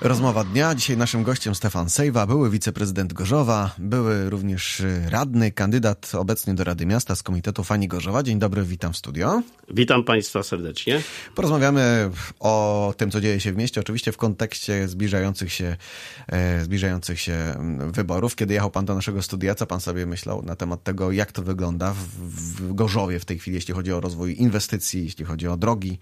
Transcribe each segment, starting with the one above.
Rozmowa dnia. Dzisiaj naszym gościem Stefan Sejwa, były wiceprezydent Gorzowa, były również radny, kandydat obecnie do Rady Miasta z Komitetu Fani Gorzowa. Dzień dobry, witam w studio. Witam Państwa serdecznie. Porozmawiamy o tym, co dzieje się w mieście, oczywiście w kontekście zbliżających się wyborów. Kiedy jechał pan do naszego studia, co pan sobie myślał na temat tego, jak to wygląda w Gorzowie w tej chwili, jeśli chodzi o rozwój inwestycji, jeśli chodzi o drogi?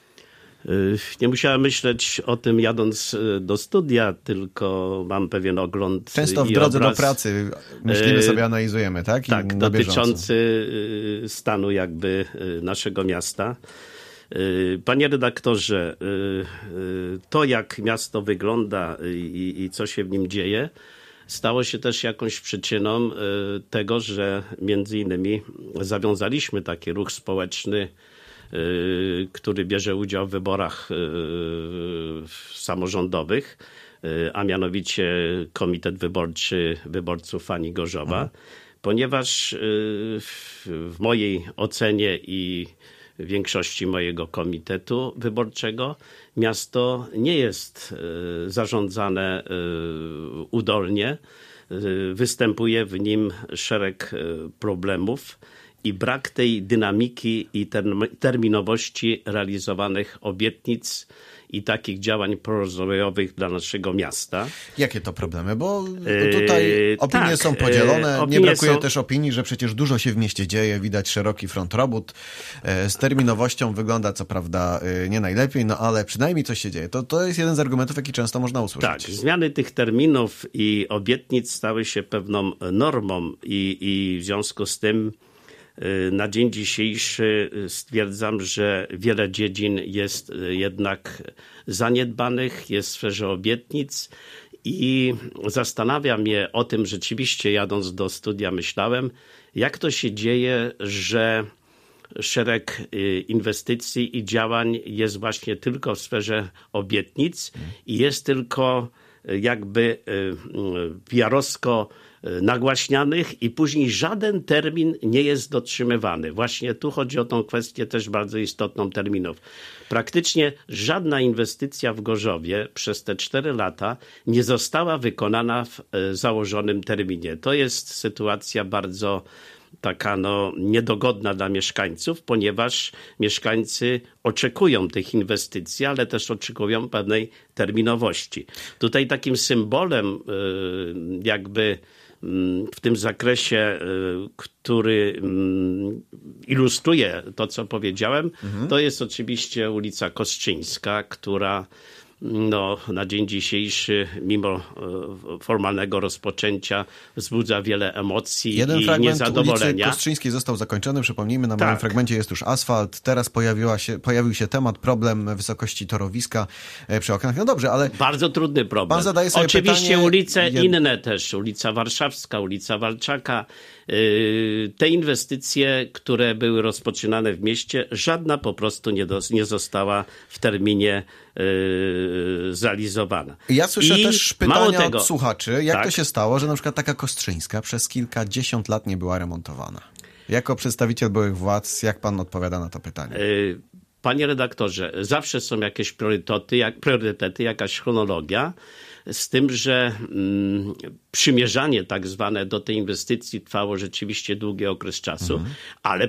Nie musiałem myśleć o tym jadąc do studia, tylko mam pewien ogląd. Często w drodze do pracy myślimy sobie, analizujemy, tak? Tak, dotyczący stanu jakby naszego miasta. Panie redaktorze, to jak miasto wygląda i co się w nim dzieje, stało się też jakąś przyczyną tego, że między innymi zawiązaliśmy taki ruch społeczny, który bierze udział w wyborach samorządowych, a mianowicie Komitet Wyborczy Wyborców Fani Gorzowa, ponieważ w mojej ocenie i większości mojego komitetu wyborczego miasto nie jest zarządzane udolnie. Występuje w nim szereg problemów i brak tej dynamiki i terminowości realizowanych obietnic i takich działań prorozwojowych dla naszego miasta. Jakie to problemy? Bo tutaj opinie są podzielone. Nie brakuje też opinii, że przecież dużo się w mieście dzieje. Widać szeroki front robót. Z terminowością wygląda co prawda nie najlepiej, no ale przynajmniej coś się dzieje. To jest jeden z argumentów, jaki często można usłyszeć. Tak, zmiany tych terminów i obietnic stały się pewną normą i w związku z tym na dzień dzisiejszy stwierdzam, że wiele dziedzin jest jednak zaniedbanych, jest w sferze obietnic i zastanawia mnie o tym rzeczywiście, jadąc do studia, myślałem, jak to się dzieje, że szereg inwestycji i działań jest właśnie tylko w sferze obietnic i jest tylko jakby PR-owsko nagłaśnianych i później żaden termin nie jest dotrzymywany. Właśnie tu chodzi o tą kwestię też bardzo istotną terminów. Praktycznie żadna inwestycja w Gorzowie przez te 4 lata nie została wykonana w założonym terminie. To jest sytuacja bardzo taka niedogodna dla mieszkańców, ponieważ mieszkańcy oczekują tych inwestycji, ale też oczekują pewnej terminowości. Tutaj takim symbolem jakby w tym zakresie, który ilustruje to, co powiedziałem, to jest oczywiście ulica Kostrzyńska, która na dzień dzisiejszy, mimo formalnego rozpoczęcia, wzbudza wiele emocji i niezadowolenia. Ulicy Kostrzyńskiej został zakończony, przypomnijmy, na małym fragmencie jest już asfalt. Teraz pojawił się problem wysokości torowiska przy oknach. No dobrze, ale... Bardzo trudny problem. Pan zadaje sobie oczywiście pytanie... ulice inne też, ulica Warszawska, ulica Walczaka. Te inwestycje, które były rozpoczynane w mieście, żadna po prostu nie została w terminie zrealizowana. Ja słyszę też pytania od słuchaczy, jak to się stało, że na przykład taka Kostrzyńska przez kilkadziesiąt lat nie była remontowana. Jako przedstawiciel byłych władz, jak pan odpowiada na to pytanie? Panie redaktorze, zawsze są jakieś priorytety, jakaś chronologia, z tym, że przymierzanie tak zwane do tej inwestycji trwało rzeczywiście długi okres czasu, ale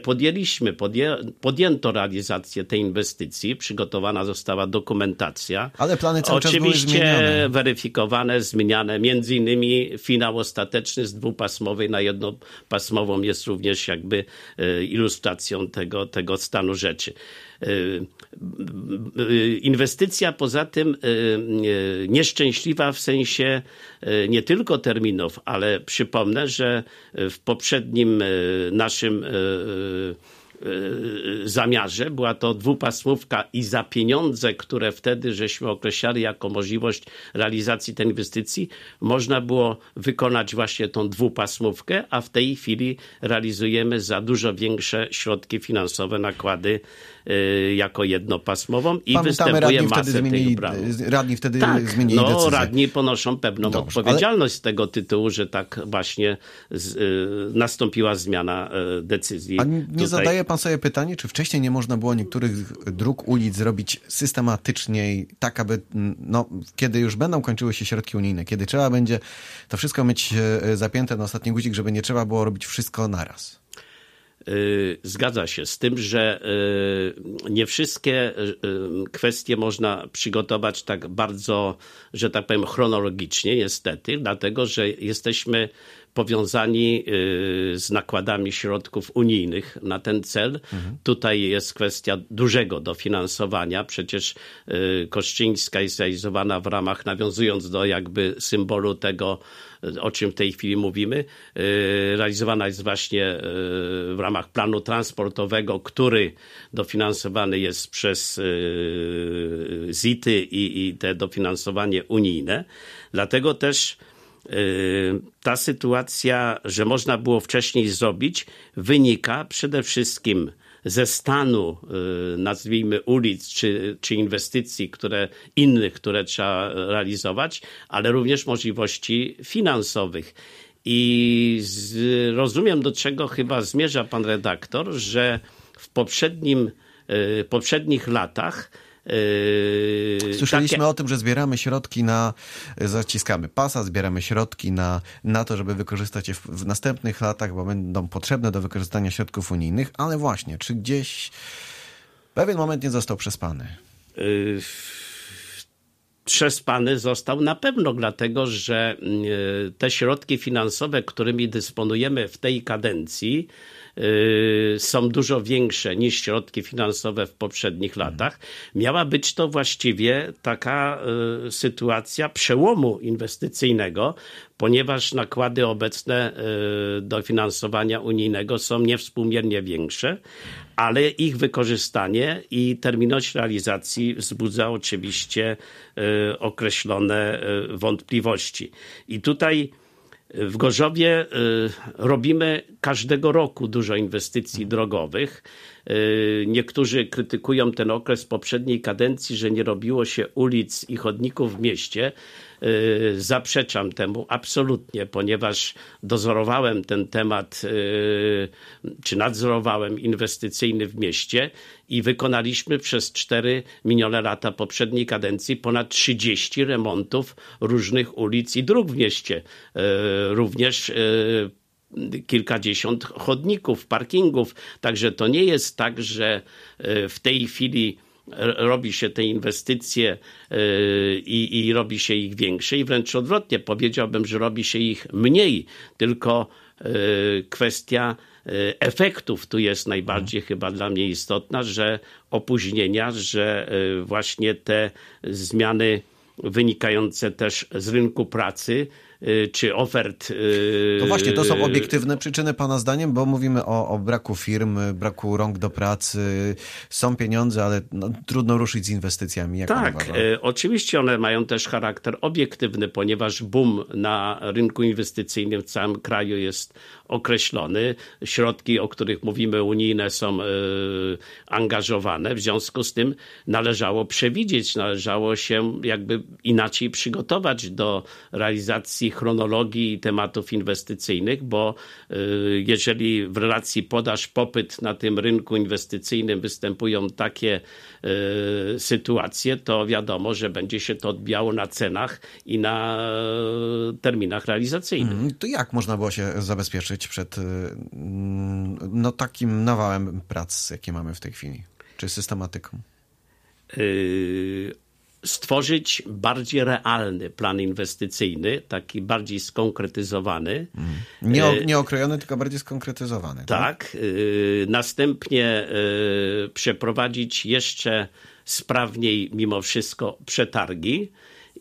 podjęto realizację tej inwestycji, przygotowana została dokumentacja. Ale plany cały czas były zmieniane. Oczywiście weryfikowane, zmieniane, między innymi finał ostateczny z dwupasmowej na jednopasmową jest również jakby ilustracją tego stanu rzeczy. Inwestycja poza tym nieszczęśliwa w sensie nie tylko terminów, ale przypomnę, że w poprzednim naszym zamiarze była to dwupasmówka i za pieniądze, które wtedy żeśmy określali jako możliwość realizacji tej inwestycji, można było wykonać właśnie tą dwupasmówkę, a w tej chwili realizujemy za dużo większe środki finansowe, nakłady jako jednopasmową i występuje masę tych problemów. Radni wtedy zmienili decyzję. Radni ponoszą pewną odpowiedzialność z tego tytułu, że tak właśnie nastąpiła zmiana decyzji. A nie zadaje pan sobie pytanie, czy wcześniej nie można było niektórych dróg, ulic zrobić systematycznie, tak aby, kiedy już będą kończyły się środki unijne, kiedy trzeba będzie to wszystko mieć zapięte na ostatni guzik, żeby nie trzeba było robić wszystko naraz? Zgadza się z tym, że nie wszystkie kwestie można przygotować tak bardzo, że tak powiem, chronologicznie, niestety, dlatego że jesteśmy powiązani z nakładami środków unijnych na ten cel. Tutaj jest kwestia dużego dofinansowania. Przecież Koszczyńska jest realizowana w ramach, nawiązując do jakby symbolu tego, o czym w tej chwili mówimy, realizowana jest właśnie w ramach planu transportowego, który dofinansowany jest przez ZIT-y i te dofinansowanie unijne. Dlatego też ta sytuacja, że można było wcześniej zrobić, wynika przede wszystkim ze stanu, nazwijmy, ulic czy inwestycji, które trzeba realizować, ale również możliwości finansowych. I rozumiem, do czego chyba zmierza pan redaktor, że w poprzednich latach słyszeliśmy o tym, że zbieramy środki zaciskamy pasa, zbieramy środki na to, żeby wykorzystać je w następnych latach, bo będą potrzebne do wykorzystania środków unijnych, ale właśnie, czy gdzieś pewien moment nie został przespany? Przespany został na pewno, dlatego że te środki finansowe, którymi dysponujemy w tej kadencji, są dużo większe niż środki finansowe w poprzednich latach. Miała być to właściwie taka sytuacja przełomu inwestycyjnego, ponieważ nakłady obecne do finansowania unijnego są niewspółmiernie większe, ale ich wykorzystanie i terminowność realizacji wzbudza oczywiście określone wątpliwości. I tutaj w Gorzowie robimy każdego roku dużo inwestycji drogowych. Niektórzy krytykują ten okres poprzedniej kadencji, że nie robiło się ulic i chodników w mieście. Zaprzeczam temu absolutnie, ponieważ dozorowałem ten temat, czy nadzorowałem inwestycyjny w mieście i wykonaliśmy przez 4 minione lata poprzedniej kadencji ponad 30 remontów różnych ulic i dróg w mieście. Również kilkadziesiąt chodników, parkingów. Także to nie jest tak, że w tej chwili robi się te inwestycje i robi się ich większe i wręcz odwrotnie, powiedziałbym, że robi się ich mniej, tylko kwestia efektów tu jest najbardziej chyba dla mnie istotna, że opóźnienia, że właśnie te zmiany wynikające też z rynku pracy czy ofert. To właśnie, to są obiektywne przyczyny pana zdaniem, bo mówimy o braku firm, braku rąk do pracy, są pieniądze, ale trudno ruszyć z inwestycjami. Jak tak, oczywiście one mają też charakter obiektywny, ponieważ boom na rynku inwestycyjnym w całym kraju jest określony. Środki, o których mówimy, unijne są angażowane. W związku z tym należało przewidzieć, należało się jakby inaczej przygotować do realizacji chronologii tematów inwestycyjnych, bo jeżeli w relacji podaż-popyt na tym rynku inwestycyjnym występują takie sytuacje, to wiadomo, że będzie się to odbijało na cenach i na terminach realizacyjnych. To jak można było się zabezpieczyć przed takim nawałem prac, jakie mamy w tej chwili? Czy systematyką? Stworzyć bardziej realny plan inwestycyjny, taki bardziej skonkretyzowany. Nie okrojony, tylko bardziej skonkretyzowany. Tak. Następnie przeprowadzić jeszcze sprawniej mimo wszystko przetargi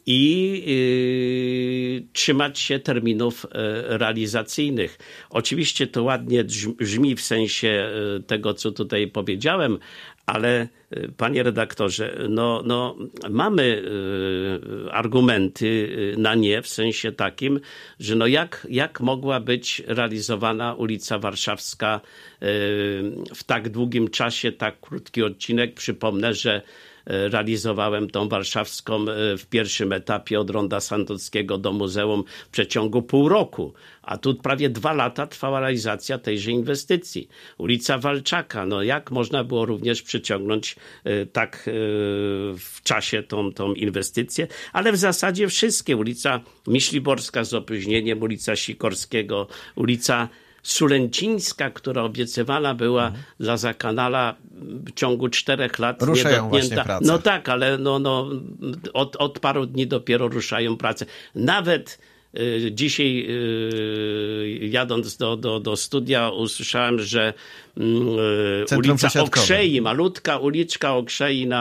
i trzymać się terminów realizacyjnych. Oczywiście to ładnie brzmi w sensie tego, co tutaj powiedziałem, ale panie redaktorze, mamy argumenty na nie, w sensie takim, że jak mogła być realizowana ulica Warszawska w tak długim czasie, tak krótki odcinek. Przypomnę, że realizowałem tą warszawską w pierwszym etapie od Ronda Sanockiego do muzeum w przeciągu pół roku. A tu prawie 2 lata trwała realizacja tejże inwestycji. Ulica Walczaka, no jak można było również przyciągnąć tak w czasie tą inwestycję, ale w zasadzie wszystkie. Ulica Myśliborska z opóźnieniem, ulica Sikorskiego, ulica Sulęcińska, która obiecywana była dla Zakanala w ciągu 4 lat ruszają właśnie prace. No tak, ale od paru dni dopiero ruszają prace. Nawet dzisiaj jadąc do studia usłyszałem, że ulica Okrzei, malutka uliczka Okrzei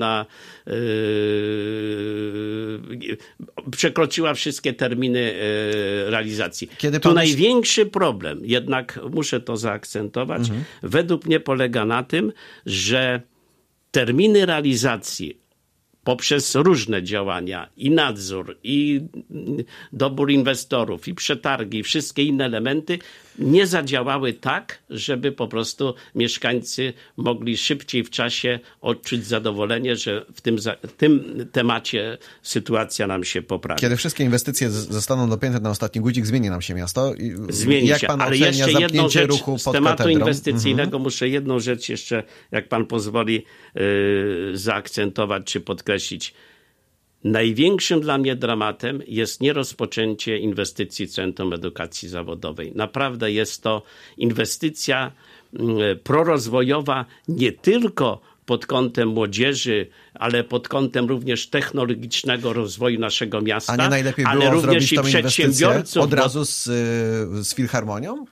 przekroczyła wszystkie terminy realizacji. Największy problem, jednak muszę to zaakcentować, według mnie polega na tym, że terminy realizacji poprzez różne działania i nadzór, i dobór inwestorów, i przetargi, i wszystkie inne elementy nie zadziałały tak, żeby po prostu mieszkańcy mogli szybciej w czasie odczuć zadowolenie, że w tym temacie sytuacja nam się poprawi. Kiedy wszystkie inwestycje zostaną dopięte na ostatni guzik, zmieni nam się miasto. Zmieni się, ale jeszcze jedną rzecz ruchu z tematu inwestycyjnego muszę jedną rzecz jeszcze, jak pan pozwoli, zaakcentować czy podkreślić. Największym dla mnie dramatem jest nierozpoczęcie inwestycji Centrum Edukacji Zawodowej. Naprawdę jest to inwestycja prorozwojowa nie tylko pod kątem młodzieży, ale pod kątem również technologicznego rozwoju naszego miasta, a nie najlepiej było ale również i przedsiębiorców. Od razu z Filharmonią?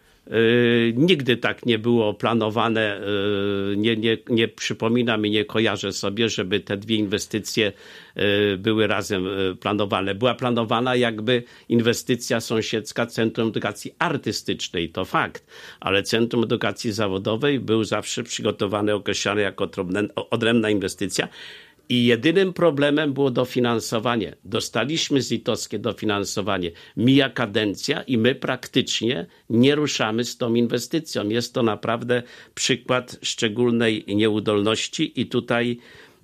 Nigdy tak nie było planowane. Nie przypominam i nie kojarzę sobie, żeby te 2 inwestycje były razem planowane. Była planowana jakby inwestycja sąsiedzka Centrum Edukacji Artystycznej, to fakt, ale Centrum Edukacji Zawodowej był zawsze przygotowany, określany jako odrębna inwestycja. I jedynym problemem było dofinansowanie. Dostaliśmy ZIT-owskie dofinansowanie. Mija kadencja i my praktycznie nie ruszamy z tą inwestycją. Jest to naprawdę przykład szczególnej nieudolności i tutaj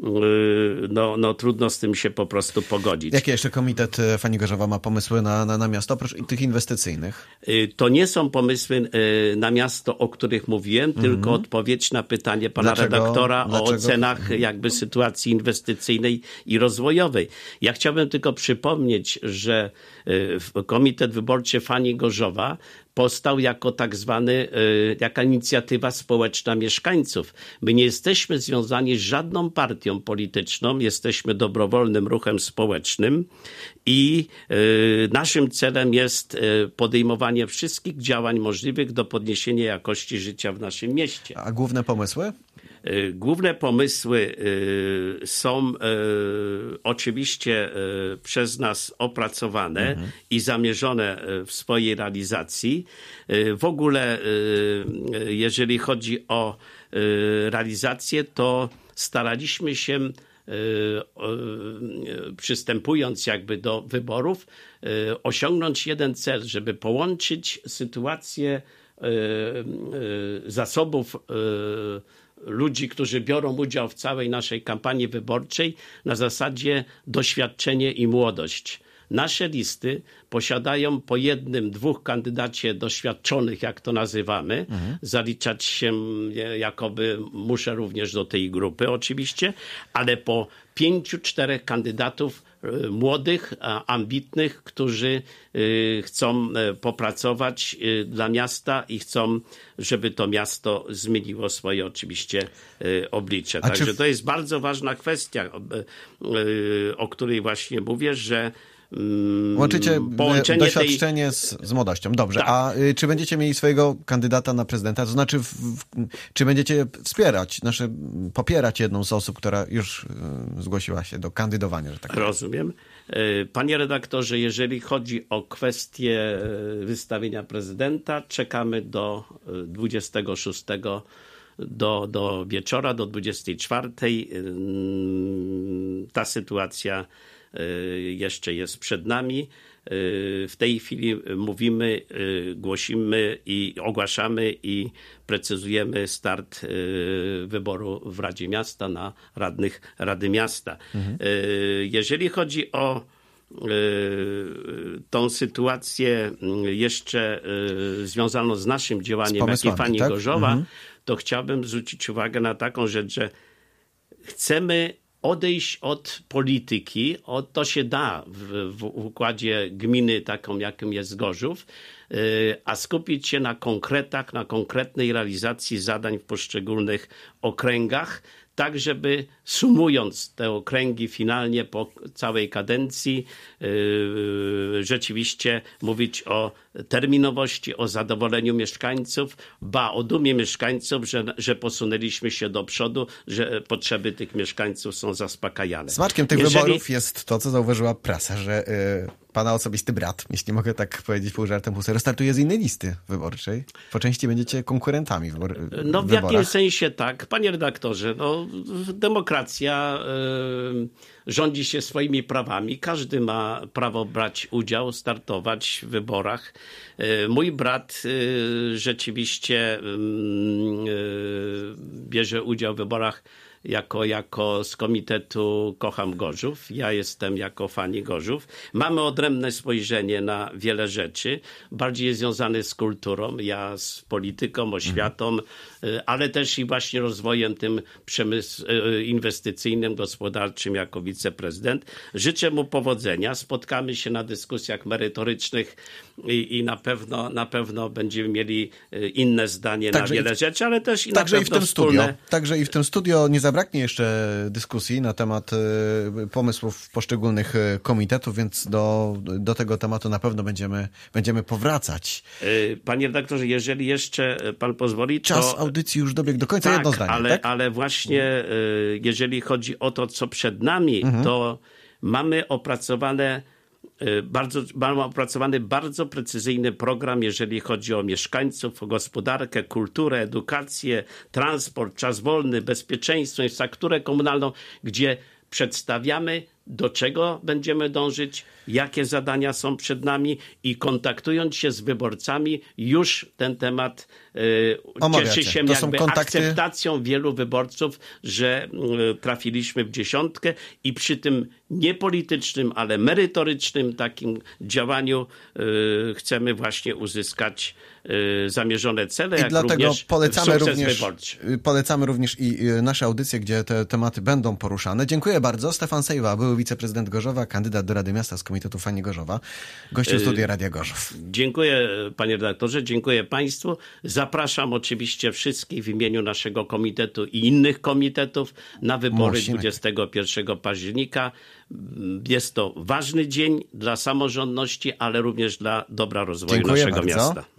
trudno z tym się po prostu pogodzić. Jakie jeszcze Komitet Fani Gorzowa ma pomysły na miasto, oprócz tych inwestycyjnych? To nie są pomysły na miasto, o których mówiłem, tylko odpowiedź na pytanie pana redaktora o ocenach jakby sytuacji inwestycyjnej i rozwojowej. Ja chciałbym tylko przypomnieć, że Komitet Wyborczy Fani Gorzowa powstał jako jaka inicjatywa społeczna mieszkańców. My nie jesteśmy związani z żadną partią polityczną, jesteśmy dobrowolnym ruchem społecznym i naszym celem jest podejmowanie wszystkich działań możliwych do podniesienia jakości życia w naszym mieście. A główne pomysły? Główne pomysły są oczywiście przez nas opracowane i zamierzone w swojej realizacji. W ogóle, jeżeli chodzi o realizację, to staraliśmy się, przystępując jakby do wyborów, osiągnąć jeden cel, żeby połączyć sytuację zasobów ludzi, którzy biorą udział w całej naszej kampanii wyborczej na zasadzie doświadczenie i młodość. Nasze listy posiadają po 1-2 kandydacie doświadczonych, jak to nazywamy. Zaliczać się jakoby muszę również do tej grupy oczywiście, ale po 5-4 kandydatów młodych, ambitnych, którzy chcą popracować dla miasta i chcą, żeby to miasto zmieniło swoje oczywiście oblicze. Także to jest bardzo ważna kwestia, o której właśnie mówię, że łączycie doświadczenie z młodością. Dobrze. Tak. A czy będziecie mieli swojego kandydata na prezydenta? To znaczy, czy będziecie popierać jedną z osób, która już zgłosiła się do kandydowania? Że tak rozumiem. Panie redaktorze, jeżeli chodzi o kwestię wystawienia prezydenta, czekamy do 26 do wieczora, do 24. Ta sytuacja jeszcze jest przed nami. W tej chwili mówimy, głosimy i ogłaszamy i precyzujemy start wyboru w Radzie Miasta na radnych Rady Miasta. Jeżeli chodzi o tą sytuację jeszcze związaną z naszym działaniem, jak i Fani Gorzowa, to chciałbym zwrócić uwagę na taką rzecz, że chcemy odejść od polityki, to się da w układzie gminy taką, jakim jest Gorzów, a skupić się na konkretach, na konkretnej realizacji zadań w poszczególnych okręgach, tak żeby sumując te okręgi finalnie po całej kadencji rzeczywiście mówić o terminowości, o zadowoleniu mieszkańców, o dumie mieszkańców, że posunęliśmy się do przodu, że potrzeby tych mieszkańców są zaspokajane. Smaczkiem tych wyborów jest to, co zauważyła prasa, że pana osobisty brat, jeśli mogę tak powiedzieć pół żartem, pół serio, startuje z innej listy wyborczej. Po części będziecie konkurentami w wyborach. W jakimś sensie tak. Panie redaktorze, demokracja rządzi się swoimi prawami. Każdy ma prawo brać udział, startować w wyborach. Mój brat rzeczywiście bierze udział w wyborach jako z komitetu Kocham Gorzów. Ja jestem jako Fani Gorzów. Mamy odrębne spojrzenie na wiele rzeczy, bardziej związane z kulturą, ja z polityką, oświatą, ale też i właśnie rozwojem tym inwestycyjnym, gospodarczym jako wiceprezydent. Życzę mu powodzenia. Spotkamy się na dyskusjach merytorycznych i na pewno będziemy mieli inne zdanie na wiele rzeczy, ale też i na pewno wspólne. Także i w tym studio nie zabraknie jeszcze dyskusji na temat pomysłów poszczególnych komitetów, więc do tego tematu na pewno będziemy powracać. Panie redaktorze, jeżeli jeszcze pan pozwoli, to... Czas audycji już dobiegł do końca, jedno zdanie. Ale właśnie jeżeli chodzi o to, co przed nami, to mamy opracowany bardzo precyzyjny program, jeżeli chodzi o mieszkańców, o gospodarkę, kulturę, edukację, transport, czas wolny, bezpieczeństwo, infrastrukturę komunalną, gdzie przedstawiamy, do czego będziemy dążyć, jakie zadania są przed nami i kontaktując się z wyborcami, już ten temat cieszy się akceptacją wielu wyborców, że trafiliśmy w dziesiątkę i przy tym niepolitycznym, ale merytorycznym takim działaniu chcemy właśnie uzyskać zamierzone cele, jak dlatego również polecamy również i nasze audycje, gdzie te tematy będą poruszane. Dziękuję bardzo. Stefan Sejwa, były wiceprezydent Gorzowa, kandydat do Rady Miasta z Komitetu Fani Gorzowa, gościu Studia Radia Gorzów. Dziękuję panie redaktorze, dziękuję państwu. Zapraszam oczywiście wszystkich w imieniu naszego komitetu i innych komitetów na wybory 21 października. Jest to ważny dzień dla samorządności, ale również dla dobra rozwoju naszego miasta.